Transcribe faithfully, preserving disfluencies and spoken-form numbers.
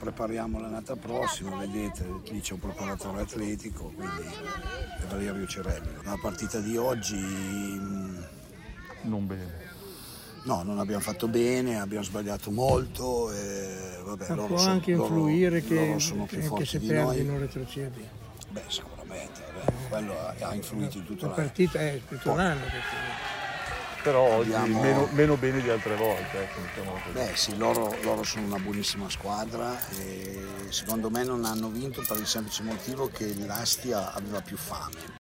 prepariamo l'annata prossima, vedete, lì c'è un preparatore atletico, quindi è Valerio Cerelli. La partita di oggi non bene. No, non abbiamo fatto bene, abbiamo sbagliato molto e vabbè, Ma loro può sono, anche loro, influire che, loro sono più che forti se di perdi noi. non retrocedi. Beh, sicuramente, beh, quello ha influito in tutto la l'anno. partita è tutto Poi, l'anno. Perché... Però oggi abbiamo... meno, meno bene di altre volte. Ecco, diciamo così. Beh sì, loro, loro sono una buonissima squadra e secondo me non hanno vinto per il semplice motivo che l'Astia aveva più fame.